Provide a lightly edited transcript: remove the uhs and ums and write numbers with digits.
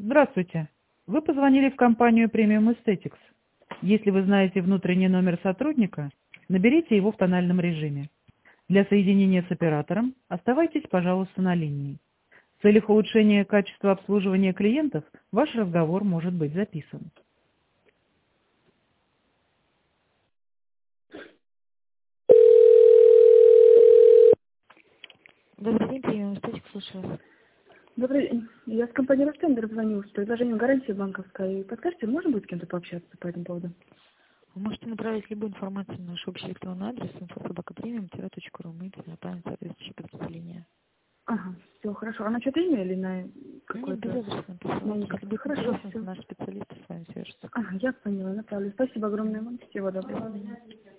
Здравствуйте. Вы позвонили в компанию Premium Aesthetics. Если вы знаете внутренний номер сотрудника, наберите его в тональном режиме. Для соединения с оператором оставайтесь, пожалуйста, на линии. В целях улучшения качества обслуживания клиентов ваш разговор может быть записан. Добрый день, Premium Aesthetics, слушаю вас. Добрый день. Я с компании Ростендер звоню с предложением гарантии банковской. Подскажите, можно будет с кем-то пообщаться по этому поводу? Вы можете направить любую информацию на наш общий электронный адрес info@premium-.ru. Мы перенаправим соответствующее подразделение. Ага, все, хорошо. А на что-то имя или на Нет, какое-то? без адреса написано. Как будет Хорошо, интересно, все. наши специалисты с вами свяжутся. Ага, я поняла, направлю. Спасибо огромное вам. Всего доброго.